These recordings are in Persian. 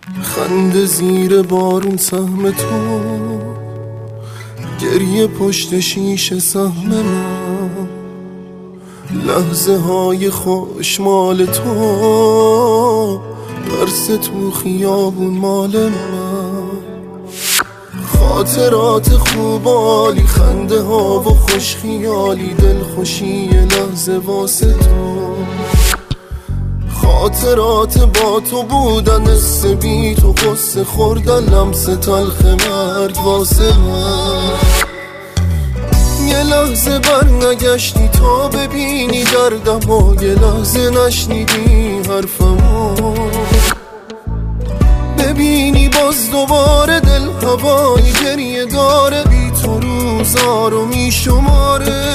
خنده زیر بارون سهم تو، گریه پشت شیشه سهم من، لحظه های خوش مال تو، درس تو خیابون مال من. خاطرات خوبالی، خنده ها و خوش خیالی، دل خوشی لحظه واسه تو. خاطرات با تو بودن، حس بی تو، قصه خوردن، لمس تلخ مرگ واسه من. یه لحظه بر نگشتی تا ببینی دردم و یه لحظه نشنیدی حرفمو، ببینی باز دوباره دل هوای گریه داره، بی تو روزا رو میشماره.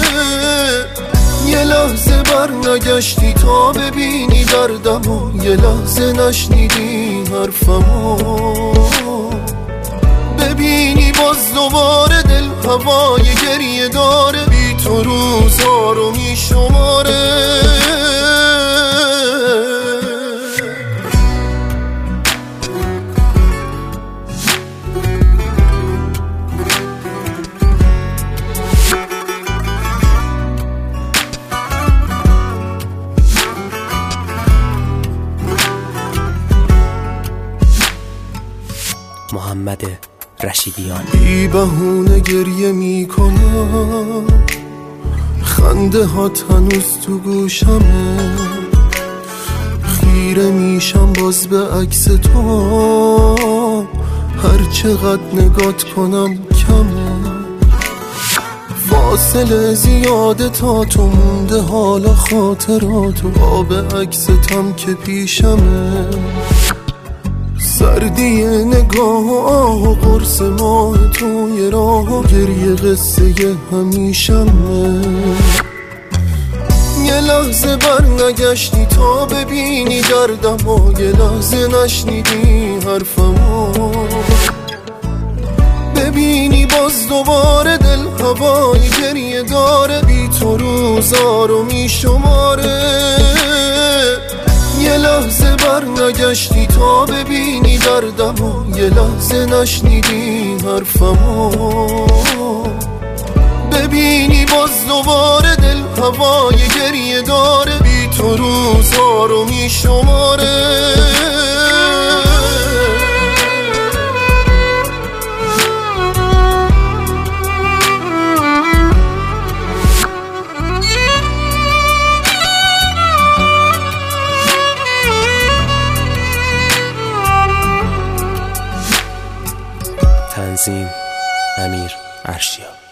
یه لحظه بر نگشتی تا ببینی دردم و یه لحظه نشنیدی حرفمو، ببینی باز دوباره دل هوای گریه داره، بی تو روزها رو میشماره. محمد رشیدیان. بی بهونه گریه میکنم، خنده هات هنوز تو گوشمه، خیره میشم باز به عکس تو، هر چقدر نگات کنم کمه. فاصله زیاده تا تو مونده، حالا خاطرات و آب عکستم که پیشمه. سردی نگاه و آه و قرص ماه توی راه و گریه قصه همیشمه. یه لحظه بر نگشتی تا ببینی دردم و یه لحظه نشنیدی حرفمو، ببینی باز دوباره دل هوای گریه داره، بی تو روزا رو میشماره. یه لحظه بر نگشتی تا ببینی دردم و یه لحظه نشنیدی حرفمو، ببینی باز دوباره دل هوای گریه داره، بی تو روزها رو میشماره. تنظیم امیر ارشیا.